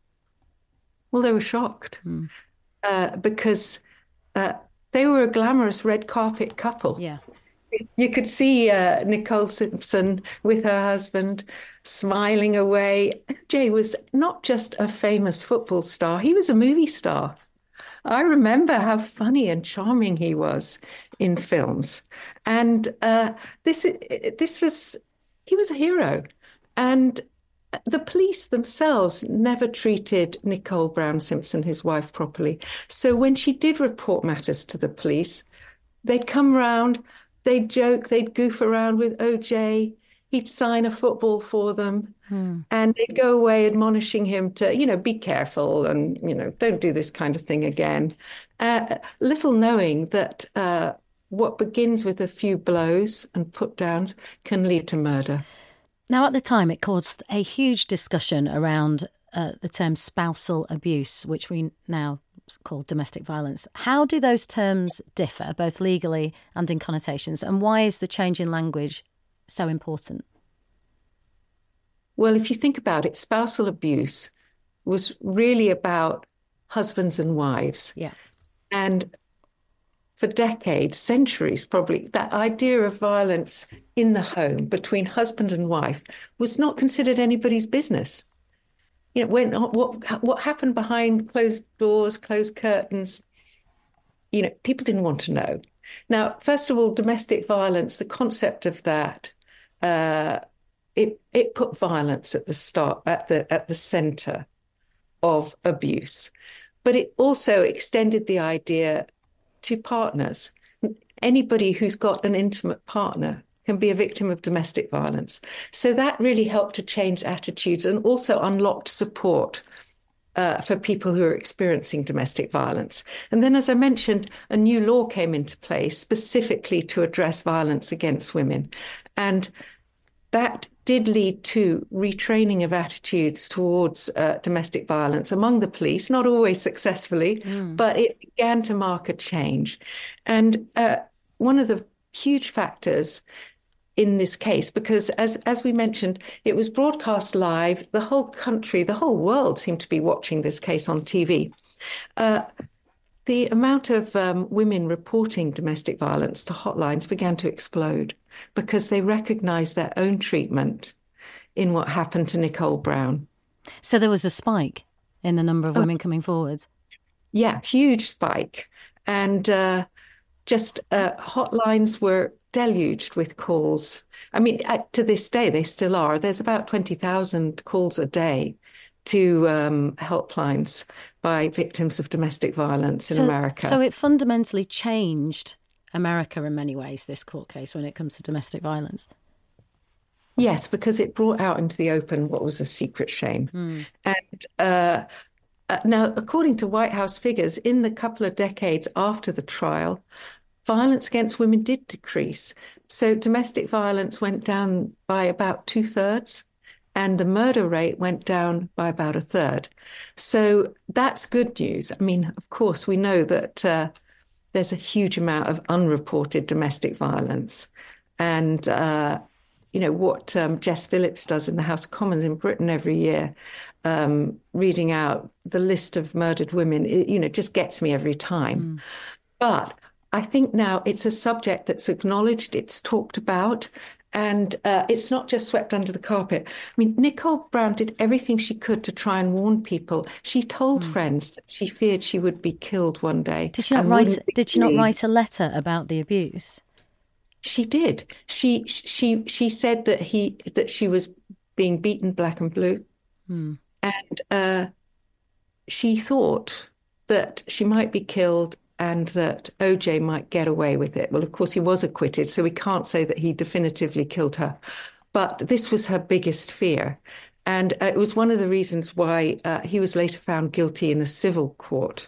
Well, they were shocked because they were a glamorous red carpet couple. Yeah. You could see Nicole Simpson with her husband smiling away. Jay was not just a famous football star, he was a movie star. I remember how funny and charming he was in films. And he was a hero. And the police themselves never treated Nicole Brown Simpson, his wife, properly. So when she did report matters to the police, they'd come round, they'd joke, they'd goof around with OJ. He'd sign a football for them, and they'd go away admonishing him to, be careful and, don't do this kind of thing again. Little knowing that what begins with a few blows and put downs can lead to murder. Now, at the time, it caused a huge discussion around the term spousal abuse, which we now call domestic violence. How do those terms differ, both legally and in connotations? And why is the change in language so important? Well, if you think about it, spousal abuse was really about husbands and wives. Yeah. And for decades, centuries probably, that idea of violence in the home between husband and wife was not considered anybody's business. You know, what happened behind closed doors, closed curtains, you know, people didn't want to know. Now, first of all, domestic violence, the concept of that, it put violence at the start, at the center of abuse. But it also extended the idea to partners. Anybody who's got an intimate partner can be a victim of domestic violence. So that really helped to change attitudes and also unlocked support for people who are experiencing domestic violence. And then, as I mentioned, a new law came into place specifically to address violence against women. And that did lead to retraining of attitudes towards domestic violence among the police, not always successfully, but it began to mark a change. And one of the huge factors in this case, because as we mentioned, it was broadcast live, the whole country, the whole world seemed to be watching this case on TV. The amount of women reporting domestic violence to hotlines began to explode because they recognized their own treatment in what happened to Nicole Brown. So there was a spike in the number of women coming forward? Yeah, huge spike. And hotlines were deluged with calls. I mean, to this day, they still are. There's about 20,000 calls a day to helplines by victims of domestic violence in America. So it fundamentally changed America in many ways, this court case, when it comes to domestic violence. Yes, because it brought out into the open what was a secret shame. And now, according to White House figures, in the couple of decades after the trial, violence against women did decrease. So domestic violence went down by about 2/3. And the murder rate went down by about 1/3. So that's good news. I mean, of course, we know that there's a huge amount of unreported domestic violence. And, you know, what Jess Phillips does in the House of Commons in Britain every year, reading out the list of murdered women, you know, just gets me every time. But I think now it's a subject that's acknowledged, it's talked about, and it's not just swept under the carpet. I mean, Nicole Brown did everything she could to try and warn people. She told friends that she feared she would be killed one day. Did she not write a letter about the abuse? She did. She said that she was being beaten black and blue, and she thought that she might be killed and that OJ might get away with it. Well, of course, he was acquitted, so we can't say that he definitively killed her. But this was her biggest fear. And it was one of the reasons why he was later found guilty in a civil court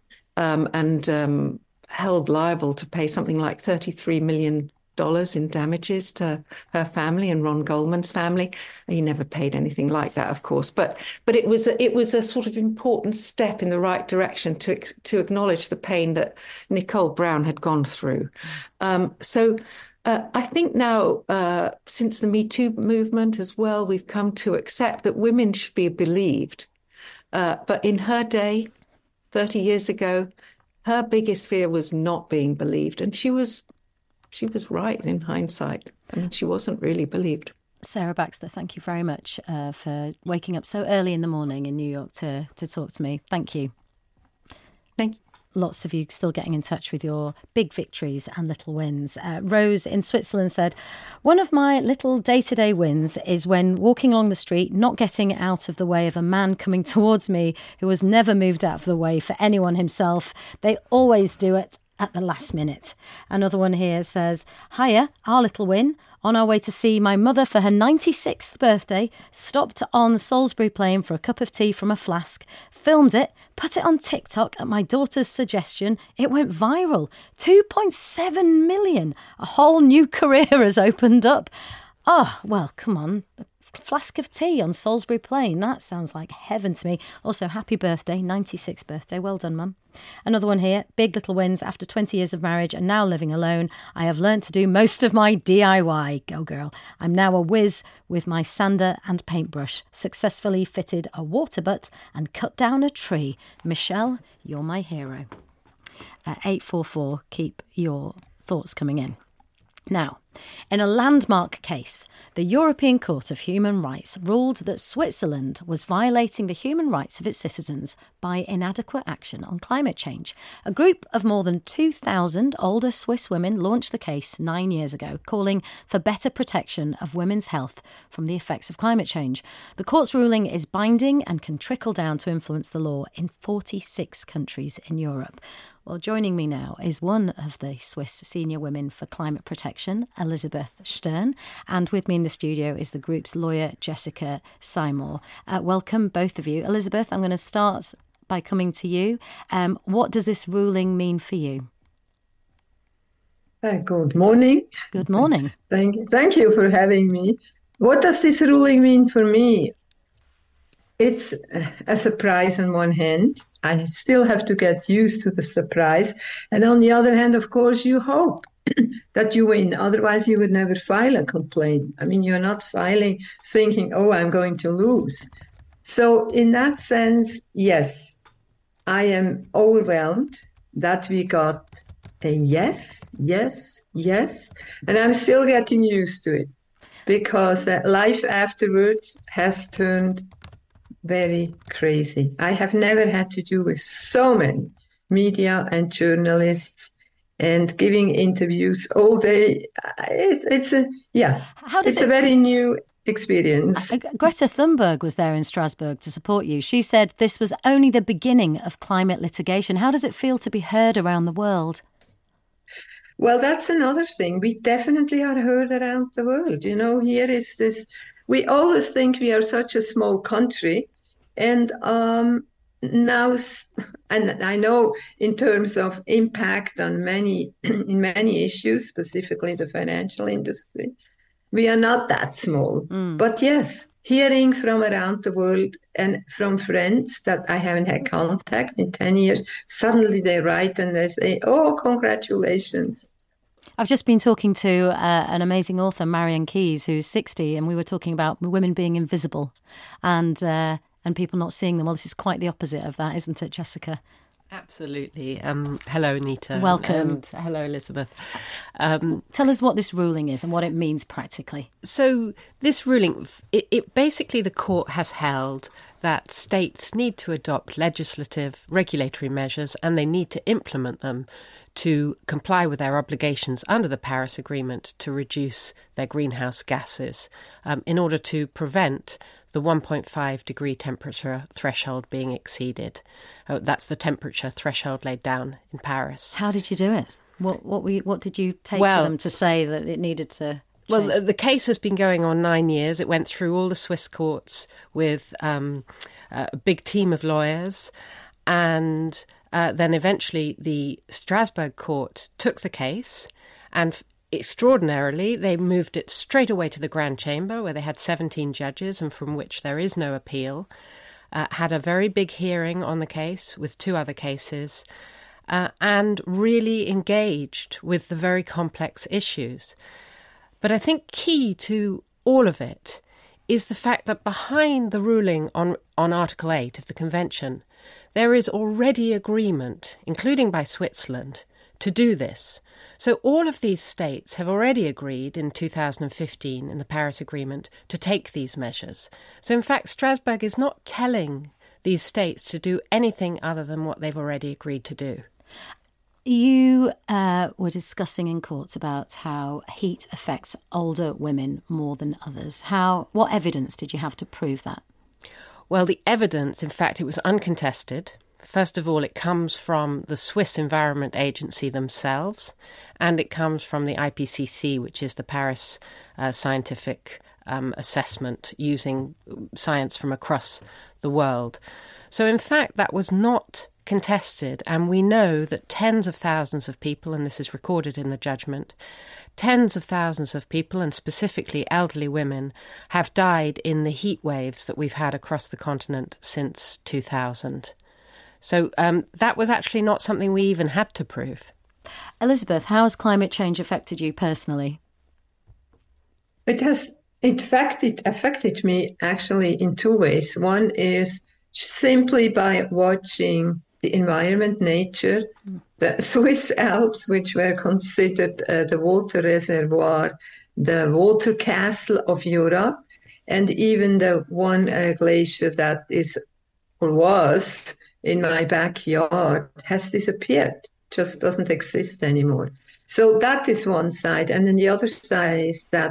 and held liable to pay something like $33 million in damages to her family and Ron Goldman's family. He never paid anything like that, of course, but it was a sort of important step in the right direction to acknowledge the pain that Nicole Brown had gone through. So I think now, since the Me Too movement as well, we've come to accept that women should be believed. But in her day, 30 years ago, her biggest fear was not being believed, and she was right in hindsight. I mean, she wasn't really believed. Sarah Baxter, thank you very much for waking up so early in the morning in New York to talk to me. Thank you. Thank you. Lots of you still getting in touch with your big victories and little wins. Rose in Switzerland said, one of my little day-to-day wins is when walking along the street, not getting out of the way of a man coming towards me who has never moved out of the way for anyone himself. They always do it at the last minute. Another one here says, hiya, our little win. On our way to see my mother for her 96th birthday, stopped on Salisbury Plain for a cup of tea from a flask, filmed it, put it on TikTok at my daughter's suggestion. It went viral. 2.7 million. A whole new career has opened up. Oh, well, come on. flask of tea on Salisbury Plain. That sounds like heaven to me. Also, happy birthday, 96th birthday. Well done, Mum. Another one here. Big little wins. After 20 years of marriage and now living alone, I have learnt to do most of my DIY. Go girl. I'm now a whiz with my sander and paintbrush. Successfully fitted a water butt and cut down a tree. Michelle, you're my hero. 844, keep your thoughts coming in. Now, in a landmark case, the European Court of Human Rights ruled that Switzerland was violating the human rights of its citizens by inadequate action on climate change. A group of more than 2,000 older Swiss women launched the case 9 years ago, calling for better protection of women's health from the effects of climate change. The court's ruling is binding and can trickle down to influence the law in 46 countries in Europe. Well, joining me now is one of the Swiss senior women for climate protection, Elisabeth Stern, and with me in the studio is the group's lawyer, Jessica Seymour. Welcome, both of you. Elisabeth, I'm going to start by coming to you. What does this ruling mean for you? Good morning. Good morning. Thank you for having me. What does this ruling mean for me? It's a surprise on one hand. I still have to get used to the surprise. And on the other hand, of course, you hope that you win. Otherwise, you would never file a complaint. I mean, you're not filing thinking, oh, I'm going to lose. So in that sense, yes, I am overwhelmed that we got a yes. And I'm still getting used to it because life afterwards has turned very crazy. I have never had to do with so many media and journalists and giving interviews all day. It's a very new experience. Greta Thunberg was there in Strasbourg to support you. She said this was only the beginning of climate litigation. How does it feel to be heard around the world? Well, that's another thing. We definitely are heard around the world. You know, here is this. We always think we are such a small country. And now, and I know in terms of impact on many issues, specifically the financial industry, we are not that small. But yes, hearing from around the world and from friends that I haven't had contact in 10 years, suddenly they write and they say, oh, congratulations. I've just been talking to an amazing author, Marianne Keyes, who's 60, and we were talking about women being invisible and people not seeing them. Well, this is quite the opposite of that, isn't it, Jessica? Absolutely. Hello, Anita. Welcome. And hello, Elisabeth. Tell us what this ruling is and what it means practically. So this ruling, it basically the court has held that states need to adopt legislative regulatory measures and they need to implement them to comply with their obligations under the Paris Agreement to reduce their greenhouse gases in order to prevent the 1.5 degree temperature threshold being exceeded. That's the temperature threshold laid down in Paris. How did you do it? What did you take to them to say that it needed to change? Well, the case has been going on 9 years. It went through all the Swiss courts with a big team of lawyers, and then eventually the Strasbourg court took the case, and extraordinarily, they moved it straight away to the Grand Chamber, where they had 17 judges and from which there is no appeal, had a very big hearing on the case with 2 other cases, and really engaged with the very complex issues. But I think key to all of it is the fact that behind the ruling on Article 8 of the Convention, there is already agreement, including by Switzerland, to do this. So all of these states have already agreed in 2015 in the Paris Agreement to take these measures. So in fact, Strasbourg is not telling these states to do anything other than what they've already agreed to do. You were discussing in court about how heat affects older women more than others. What evidence did you have to prove that? Well, the evidence, in fact, it was uncontested. First of all, it comes from the Swiss Environment Agency themselves, and it comes from the IPCC, which is the Paris scientific assessment using science from across the world. So, in fact, that was not contested, and we know that tens of thousands of people, and this is recorded in the judgment, tens of thousands of people, and specifically elderly women, have died in the heat waves that we've had across the continent since 2000. So that was actually not something we even had to prove. Elizabeth, how has climate change affected you personally? It has, in fact, it affected me actually in two ways. One is simply by watching the environment, nature, the Swiss Alps, which were considered the water reservoir, the water castle of Europe, and even the one glacier that is or was in my backyard has disappeared, just doesn't exist anymore. So that is one side. And then the other side is that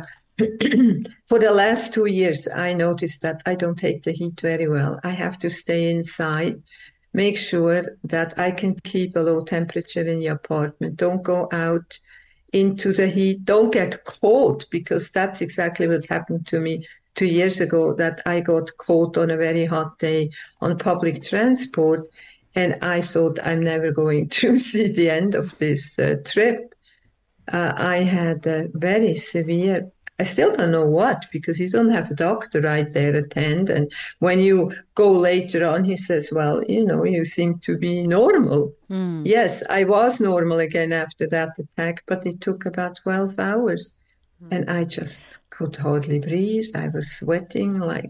for the last 2 years, I noticed that I don't take the heat very well. I have to stay inside, make sure that I can keep a low temperature in the apartment. Don't go out into the heat. Don't get cold, because that's exactly what happened to me 2 years ago, that I got caught on a very hot day on public transport. And I thought, I'm never going to see the end of this trip. I had a very severe, I still don't know what, because you don't have a doctor right there attend. And when you go later on, he says, well, you seem to be normal. Yes, I was normal again after that attack, but it took about 12 hours. And I just could hardly breathe. I was sweating like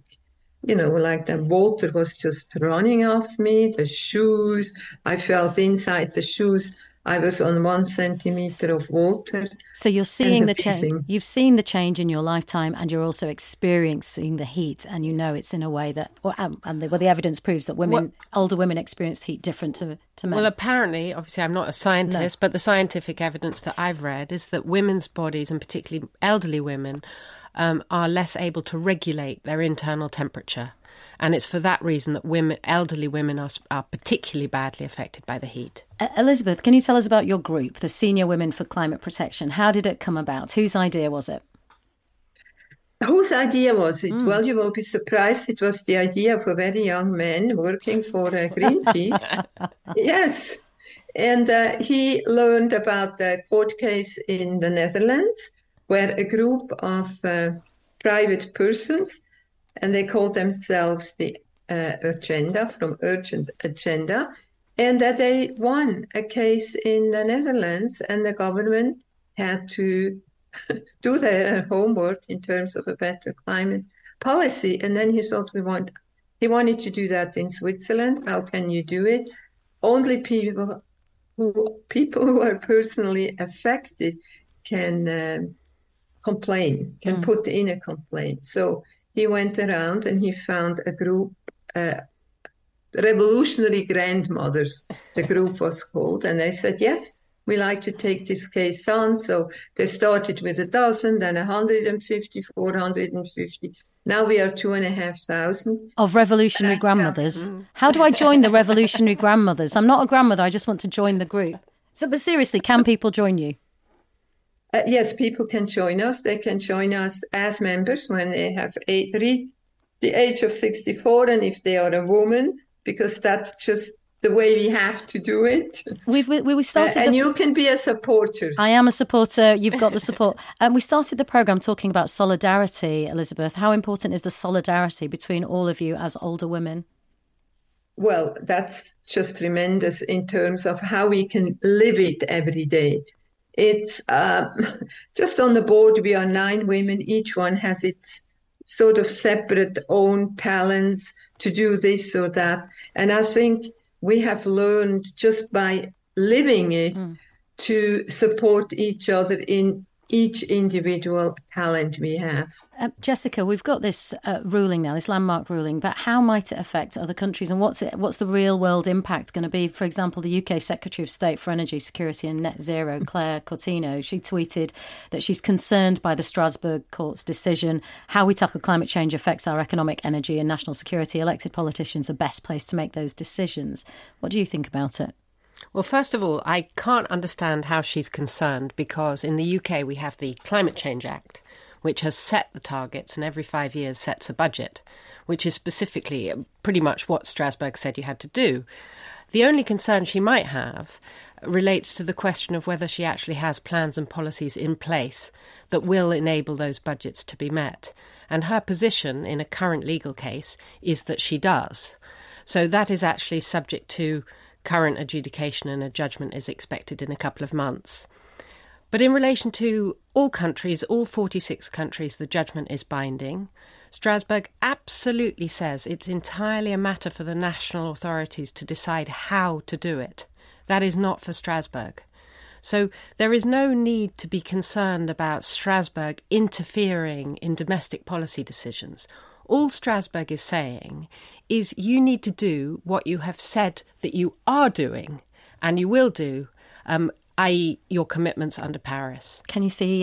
the water was just running off me, the shoes. I felt inside the shoes, I was on 1 centimeter of water. So you're seeing the change. You've seen the change in your lifetime, and you're also experiencing the heat, and it's in a way that, the evidence proves that older women experience heat different to men. Well, apparently, obviously I'm not a scientist, but the scientific evidence that I've read is that women's bodies, and particularly elderly women, are less able to regulate their internal temperature. And it's for that reason that elderly women are particularly badly affected by the heat. Elizabeth, can you tell us about your group, the Senior Women for Climate Protection? How did it come about? Whose idea was it? Whose idea was it? Well, you will be surprised. It was the idea of a very young man working for Greenpeace. Yes. And he learned about the court case in the Netherlands, where a group of private persons, and they called themselves the Agenda, from Urgent Agenda, and that they won a case in the Netherlands, and the government had to do their homework in terms of a better climate policy. And then he thought he wanted to do that in Switzerland. How can you do it? Only people who are personally affected can complain, can put in a complaint. So he went around and he found a group, Revolutionary Grandmothers, the group was called, and they said, yes, we like to take this case on. So they started with 1,000, then 150, 450. Now we are 2,500. Of Revolutionary Grandmothers. How do I join the Revolutionary Grandmothers? I'm not a grandmother, I just want to join the group. So, but seriously, can people join you? Yes, people can join us. They can join us as members when they have reached the age of 64, and if they are a woman, because that's just the way we have to do it. We started and you can be a supporter. I am a supporter. You've got the support. We started the programme talking about solidarity, Elizabeth. How important is the solidarity between all of you as older women? Well, that's just tremendous in terms of how we can live it every day. It's just on the board, we are 9 women. Each one has its sort of separate own talents to do this or that. And I think we have learned just by living it to support each other in each individual talent we have. Jessica, we've got this ruling now, this landmark ruling, but how might it affect other countries, and what's the real world impact going to be? For example, the UK Secretary of State for Energy Security and Net Zero, Claire Coutinho, she tweeted that she's concerned by the Strasbourg court's decision. How we tackle climate change affects our economic, energy and national security. Elected politicians are best placed to make those decisions. What do you think about it? Well, first of all, I can't understand how she's concerned, because in the UK we have the Climate Change Act, which has set the targets and every 5 years sets a budget, which is specifically pretty much what Strasbourg said you had to do. The only concern she might have relates to the question of whether she actually has plans and policies in place that will enable those budgets to be met. And her position in a current legal case is that she does. So that is actually subject to current adjudication, and a judgment is expected in a couple of months. But in relation to all countries, all 46 countries, the judgment is binding. Strasbourg absolutely says it's entirely a matter for the national authorities to decide how to do it. That is not for Strasbourg. So there is no need to be concerned about Strasbourg interfering in domestic policy decisions. All Strasbourg is saying is you need to do what you have said that you are doing and you will do, i.e. your commitments under Paris. Can you see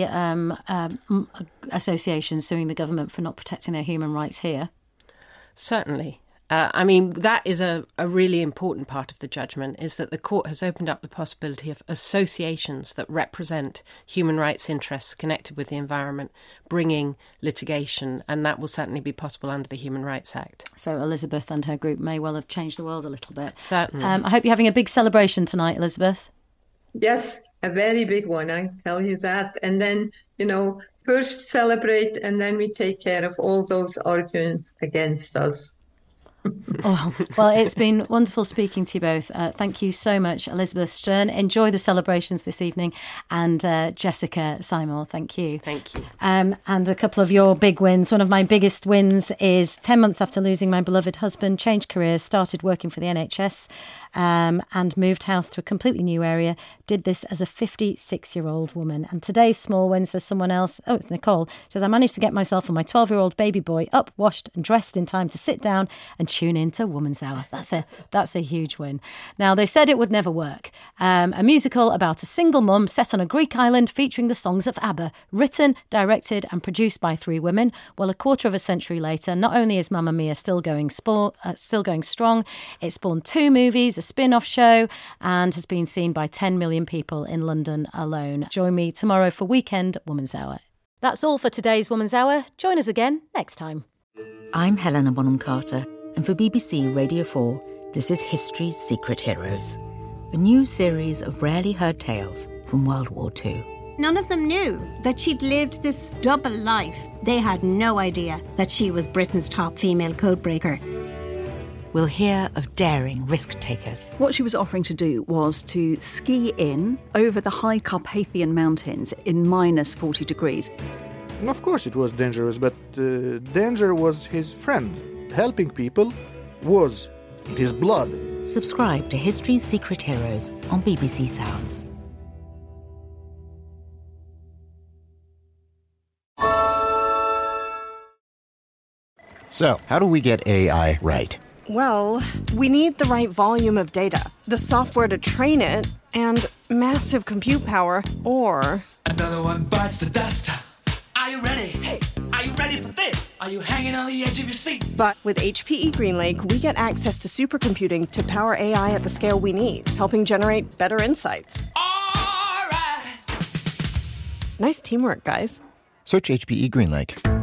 associations suing the government for not protecting their human rights here? Certainly. That is a really important part of the judgment, is that the court has opened up the possibility of associations that represent human rights interests connected with the environment bringing litigation, and that will certainly be possible under the Human Rights Act. So Elizabeth and her group may well have changed the world a little bit. Certainly. I hope you're having a big celebration tonight, Elizabeth. Yes, a very big one, I tell you that. And then, first celebrate and then we take care of all those arguments against us. Oh, well, it's been wonderful speaking to you both. Thank you so much, Elizabeth Stern. Enjoy the celebrations this evening. And Jessica Seymour, thank you. Thank you. And a couple of your big wins. One of my biggest wins is 10 months after losing my beloved husband, changed careers, started working for the NHS and moved house to a completely new area. Did this as a 56-year-old woman. And today's small win, says someone else, Nicole, says, I managed to get myself and my 12-year-old baby boy up, washed and dressed in time to sit down and tune in to Woman's Hour. That's a huge win. Now, they said it would never work. A musical about a single mum set on a Greek island featuring the songs of ABBA, written, directed and produced by 3 women. Well, a quarter of a century later, not only is Mamma Mia still going strong, it spawned 2 movies, a spin-off show, and has been seen by 10 million people in London alone. Join me tomorrow for Weekend Woman's Hour. That's all for today's Woman's Hour. Join us again next time. I'm Helena Bonham Carter, and for BBC Radio 4, this is History's Secret Heroes, a new series of rarely heard tales from World War II. None of them knew that she'd lived this double life. They had no idea that she was Britain's top female codebreaker. We'll hear of daring risk-takers. What she was offering to do was to ski in over the high Carpathian Mountains in minus 40 degrees. Of course it was dangerous, but danger was his friend. Helping people was in his blood. Subscribe to History's Secret Heroes on BBC Sounds. So, how do we get AI right? Well, we need the right volume of data, the software to train it, and massive compute power, or... Another one bites the dust. Are you ready? Hey, are you ready for this? Are you hanging on the edge of your seat? But with HPE GreenLake, we get access to supercomputing to power AI at the scale we need, helping generate better insights. All right. Nice teamwork, guys. Search HPE GreenLake.